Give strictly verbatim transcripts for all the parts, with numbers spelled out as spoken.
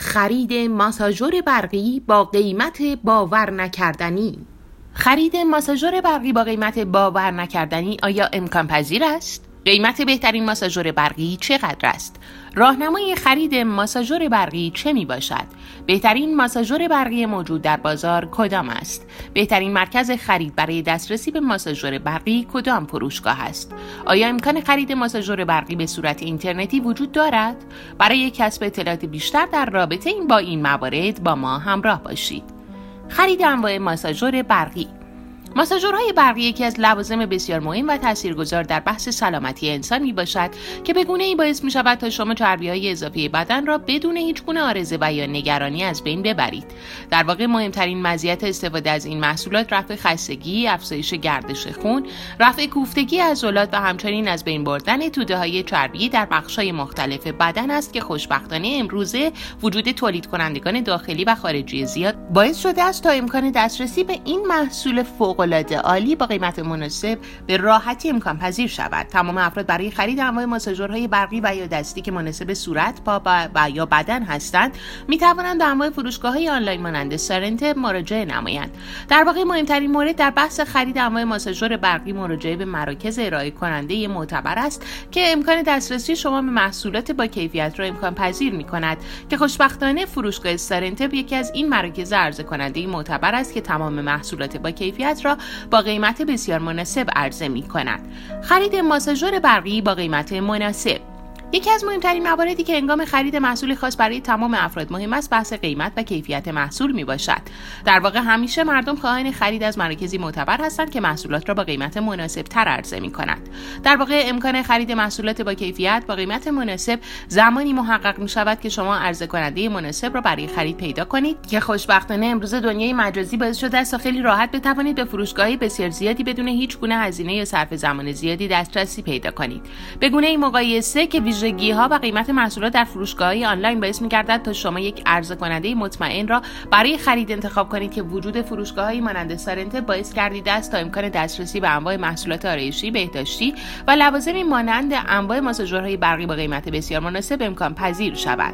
خرید ماساژور برقی با قیمت باور نکردنی. خرید ماساژور برقی با قیمت باور نکردنی آیا امکان پذیر است؟ قیمت بهترین ماساژور برقی چقدر است؟ راهنمای خرید ماساژور برقی چه می باشد؟ بهترین ماساژور برقی موجود در بازار کدام است؟ بهترین مرکز خرید برای دسترسی به ماساژور برقی کدام فروشگاه است؟ آیا امکان خرید ماساژور برقی به صورت اینترنتی وجود دارد؟ برای کسب اطلاعات بیشتر در رابطه با این موارد با ما همراه باشید. خرید انواع ماساژور برقی. ماساژورهای برقی یکی از لوازم بسیار مهم و تاثیرگذار در بحث سلامتی انسان می باشد که به گونه‌ای باعث می شود تا شما چربی‌های اضافی بدن را بدون هیچ گونه عارضه و یا نگرانی از بین ببرید. در واقع مهمترین مزیت استفاده از این محصولات رفع خستگی، افزایش گردش خون، رفع کوفتگی عضلات و همچنین از بین بردن توده‌های چربی در بخش‌های مختلف بدن است که خوشبختانه امروزه وجود تولید کنندگان داخلی و خارجی زیاد باعث شده است تا امکان دسترسی به این محصول فوق العاده عالی با قیمت مناسب به راحتی امکان پذیر شود. تمام افراد برای خرید انواع ماساژورهای برقی و یا دستی که مناسب صورت، پا و یا بدن هستند، می توانند به انواع فروشگاه‌های آنلاین مانند سارنتب مراجعه نمایند. در واقع مهمترین مورد در بحث خرید انواع ماساژور برقی مراجعه به مراکز ارائه کننده معتبر است که امکان دسترسی شما به محصولات با کیفیت را امکان پذیر می کند که خوشبختانه فروشگاه سارنتب یکی از این مراکز عرضه کننده معتبر است که تمام محصولات با کیفیت را با قیمت بسیار مناسب عرضه می کند. خرید ماساژور برقی با قیمت مناسب. یکی از مهمترین مواردی که هنگام خرید محصول خاص برای تمام افراد مهم است بحث قیمت و کیفیت محصول می باشد. در واقع همیشه مردم خواهان خرید از مراکزی معتبر هستند که محصولات را با قیمت مناسب تر عرضه می کنند. در واقع امکان خرید محصولات با کیفیت با قیمت مناسب زمانی محقق می شود که شما عرضه کننده مناسب را برای خرید پیدا کنید که خوشبختانه امروز دنیای مجازی باعث شده است خیلی راحت بتوانید به فروشگاه‌های بسیار زیادی بدون هیچ گونه هزینه یا صرف زمان زیادی دسترسی پیدا کنید. به گونه مقایسه که ویژگی‌ها و قیمت محصولات در فروشگاه‌های آنلاین باعث می‌گردد تا شما یک عرضه کننده مطمئن را برای خرید انتخاب کنید که وجود فروشگاه‌های مانند سارنتب باعث گردیده است تا امکان دسترسی به انواع محصولات آرایشی، بهداشتی و لوازمی مانند انواع ماساژورهای برقی با قیمت بسیار مناسب امکان پذیر شود.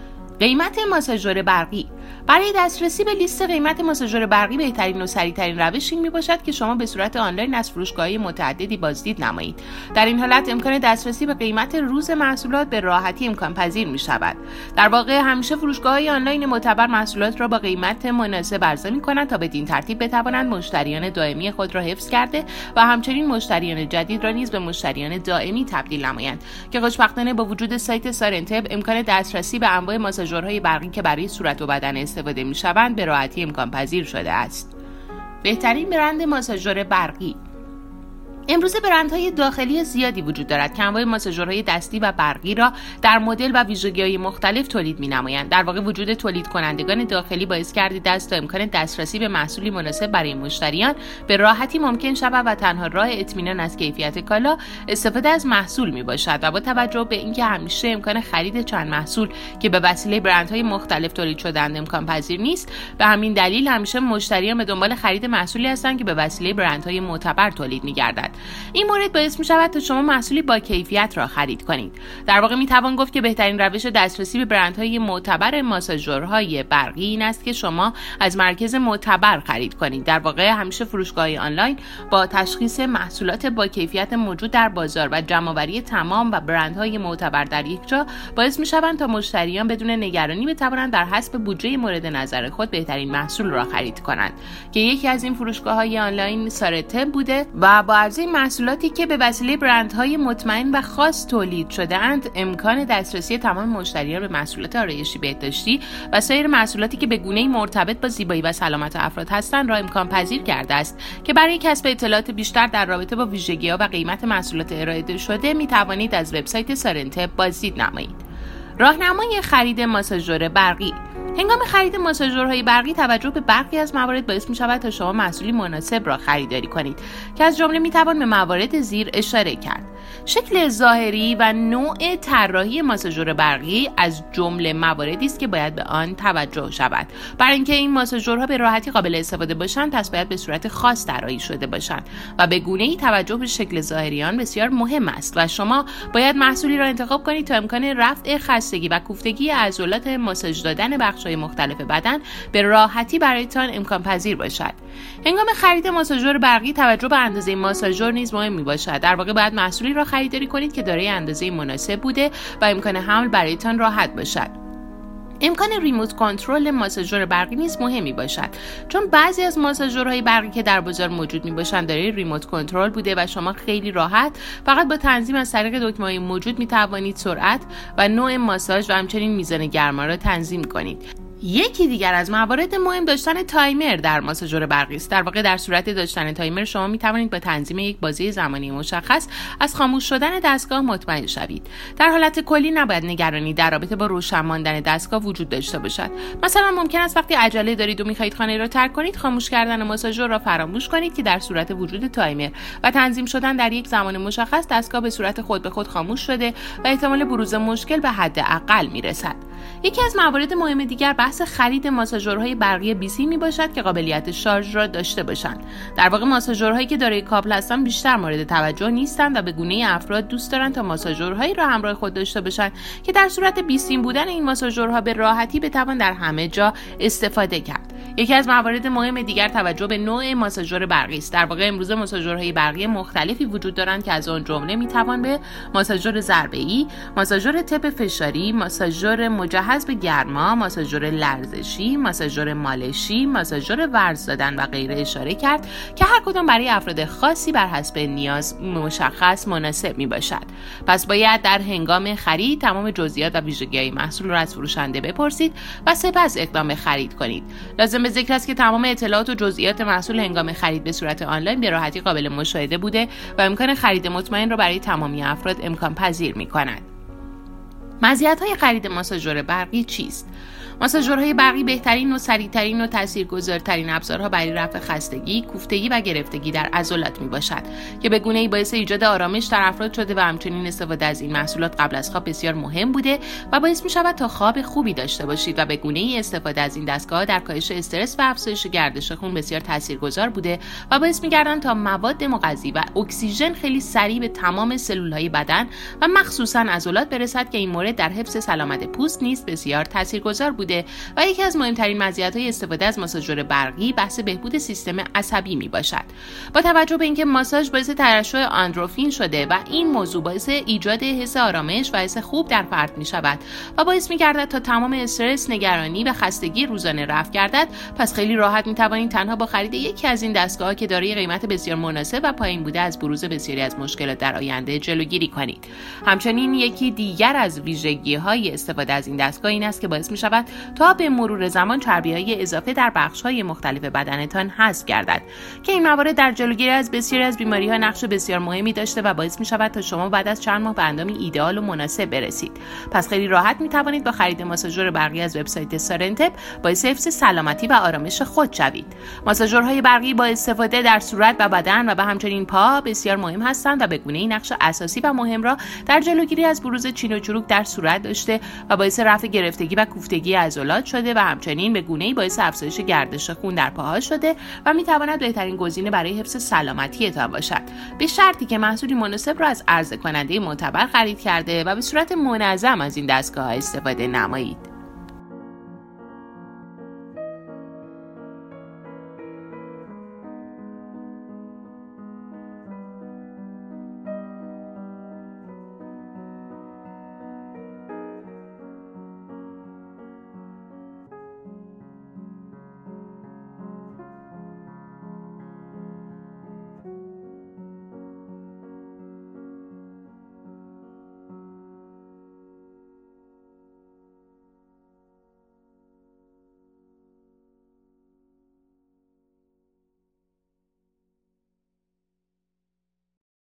قیمت ماساژور برقی. برای دسترسی به لیست قیمت ماساژور برقی بهترین و سریع‌ترین روش این میباشد که شما به صورت آنلاین از فروشگاه‌های متعددی بازدید نمایید. در این حالت امکان دسترسی به قیمت روز محصولات به راحتی امکان پذیر می‌شود. در واقع همیشه فروشگاه‌های آنلاین معتبر محصولات را با قیمت مناسب عرضه می‌کنند تا بدین ترتیب بتوانند مشتریان دائمی خود را حفظ کرده و همچنین مشتریان جدید را نیز به مشتریان دائمی تبدیل نمایند که خوشبختانه با وجود سایت سارنتب امکان دسترسی به انواع ماساژورهای برقی که برای صورت و بدن استفاده می‌شوند به راحتی امکان پذیر شده است. بهترین برند ماساژور برقی. امروزه برندهای داخلی زیادی وجود دارد که انواع ماساژورهای دستی و برقی را در مدل و ویژگی‌های مختلف تولید می‌نمایند. در واقع وجود تولید کنندگان داخلی باعث گردیده است تا امکان دسترسی به محصولی مناسب برای مشتریان به راحتی ممکن شود و تنها راه اطمینان از کیفیت کالا استفاده از محصول میباشد و با توجه به اینکه همیشه امکان خرید چند محصول که به وسیله برندهای مختلف تولید شده‌اند امکان پذیر نیست، به همین دلیل همیشه مشتریان به دنبال خرید محصولی هستند که به وسیله برندهای معتبر تولید می‌گردد. این مورد باعث می شود تا شما محصولی با کیفیت را خرید کنید. در واقع می توان گفت که بهترین روش دسترسی به برندهای معتبر ماساژورهای برقی این است که شما از مرکز معتبر خرید کنید. در واقع همیشه فروشگاه‌های آنلاین با تشخیص محصولات با کیفیت موجود در بازار و جمع‌آوری تمام و برندهای معتبر در یک جا باعث می شوند تا مشتریان بدون نگرانی بتوانند در حسب بودجه مورد نظر خود بهترین محصول را خرید کنند که یکی از این فروشگاه‌های آنلاین سارنتب بوده و با عرضه محصولاتی که به وسیله برندهای مطمئن و خاص تولید شده‌اند امکان دسترسی تمام مشتریان به محصولات آرایشی، بهداشتی و سایر محصولاتی که به گونه‌ای مرتبط با زیبایی و سلامت افراد هستند را امکان پذیر کرده است که برای کسب اطلاعات بیشتر در رابطه با ویژگی‌ها و قیمت محصولات ارائه شده می توانید از وبسایت سارنتب بازدید نمایید. راهنمای خرید ماساژور برقی. هنگام خرید ماساژورهای برقی توجه به برخی از موارد باعث می شود تا شما محصولی مناسب را خریداری کنید که از جمله می توان به موارد زیر اشاره کرد. شکل ظاهری و نوع طراحی ماساژور برقی از جمله مواردی است که باید به آن توجه شود. برای اینکه این ماساژورها به راحتی قابل استفاده باشند، پس باید به صورت خاص طراحی شده باشند و به گونه‌ای توجه به شکل ظاهری آن بسیار مهم است و شما باید محصولی را انتخاب کنید تا امکان رفع خستگی و کوفتگی عضلات ماساژ دادن بخش‌های مختلف بدن به راحتی برایتان امکان پذیر باشد. هنگام خرید ماساژور برقی توجه به اندازه ماساژور نیز مهم میباشد. در واقع باید محصولی را خریداری کنید که دارای اندازه مناسب بوده و امکان حمل برایتان راحت باشد. امکان ریموت کنترل ماساژور برقی نیز مهمی باشد، چون بعضی از ماساژورهای برقی که در بازار موجود میباشند دارای ریموت کنترل بوده و شما خیلی راحت فقط با تنظیم از طریق دکمه‌های موجود میتوانید سرعت و نوع ماساژ و همچنین میزان گرما را تنظیم کنید. یکی دیگر از موارد مهم داشتن تایمر در ماساژور برقی است. در واقع در صورت داشتن تایمر شما می توانید با تنظیم یک بازه زمانی مشخص از خاموش شدن دستگاه مطمئن شوید. در حالت کلی نباید نگرانی در رابطه با روشن ماندن دستگاه وجود داشته باشد. مثلا ممکن است وقتی عجله دارید و می‌خواهید خانه را ترک کنید، خاموش کردن ماساژور را فراموش کنید که در صورت وجود تایمر و تنظیم شدن در یک زمان مشخص دستگاه به صورت خود به خود خاموش شده و احتمال بروز مشکل به حد اقل می‌رسد. یکی از موارد مهم دیگر بحث خرید ماساژورهای برقی بی سی می باشد که قابلیت شارژ را داشته باشند. در واقع ماساژورهایی که دارای کابل هستند بیشتر مورد توجه نیستند و به گونه افراد دوست دارند تا ماساژورهایی را همراه خود داشته باشند که در صورت بی سیم بودن این ماساژورها به راحتی بتوان در همه جا استفاده کرد. یکی از موارد مهم دیگر توجه به نوع ماساژور برقی است. در واقع امروزه ماساژورهای برقی مختلفی وجود دارند که از آن جمله می توان به ماساژور ضربه‌ای، ماساژور تپ فشاری، ماساژور مجهز به گرما، ماساژور لرزشی، ماساژور مالشی، ماساژور ورز دادن و غیره اشاره کرد که هر کدام برای افراد خاصی بر حسب نیاز مشخص مناسب می باشد. پس باید در هنگام خرید تمام جزئیات و ویژگی‌های محصول را از فروشنده بپرسید و سپس اقدام به خرید کنید. لازم به ذکر است که تمام اطلاعات و جزئیات محصول هنگام خرید به صورت آنلاین به راحتی قابل مشاهده بوده و امکان خرید مطمئن را برای تمامی افراد امکان پذیر می کند. مزیت‌های خرید ماساژور برقی چیست؟ ماساژورهای برقی بهترین و سریع‌ترین و تاثیرگذارترین ابزارها برای رفع خستگی، کوفتگی و گرفتگی در عضلات میباشد که به گونه‌ای باعث ایجاد آرامش در افراد شده و همچنین استفاده از این محصولات قبل از خواب بسیار مهم بوده و باعث می‌شود تا خواب خوبی داشته باشید و به گونه‌ای استفاده از این دستگاه در کاهش استرس و افزایش گردش خون بسیار تاثیرگذار بوده و باعث می‌گردند تا مواد مغذی و اکسیژن خیلی سریع به تمام سلول‌های بدن و مخصوصاً عضلات برسد که این مورد در حفظ سلامت پوست نیز بسیار تاثیرگذار بوده و یکی از مهمترین مزیت‌های استفاده از ماساژور برقی بحث بهبود سیستم عصبی میباشد. با توجه به اینکه ماساژ باعث ترشح اندروفین شده و این موضوع باعث ایجاد حس آرامش و حس خوب در فرد میشود و باعث میگردد تا تمام استرس، نگرانی و خستگی روزانه رفع گردد، پس خیلی راحت میتوانید تنها با خرید یکی از این دستگاه‌ها که دارای قیمت بسیار مناسب و پایین بوده از بروز بسیاری از مشکلات در آینده جلوگیری کنید. همچنین یکی دیگر از ویژگی‌های استفاده از این دستگاه این است که باعث میشود تا به مرور زمان چربی‌های اضافه در بخش‌های مختلف بدنتان حذف گردد که این موارد در جلوگیری از بسیاری از بیماری‌ها نقش بسیار مهمی داشته و باعث می‌شود تا شما بعد از چند ماه به اندامی ایدئال و مناسب برسید. پس خیلی راحت می‌توانید با خرید ماساژور برقی از وبسایت سارنتپ باعث حفظ سلامتی و آرامش خود شوید. ماساژورهای برقی با استفاده در صورت و بدن و به همچنین پا بسیار مهم هستند و به گونه‌ای نقش اساسی و مهم را در جلوگیری از بروز چین و چروک در صورت داشته و باعث رفع گرفتگی و کوفتگی عضلات شده و همچنین به گونه‌ای باعث افزایش گردش خون در پاها شده و میتواند بهترین گزینه برای حفظ سلامتی‌تان باشد، به شرطی که محصولی مناسب را از عرضه کننده معتبر خرید کرده و به صورت منظم از این دستگاه استفاده نمایید.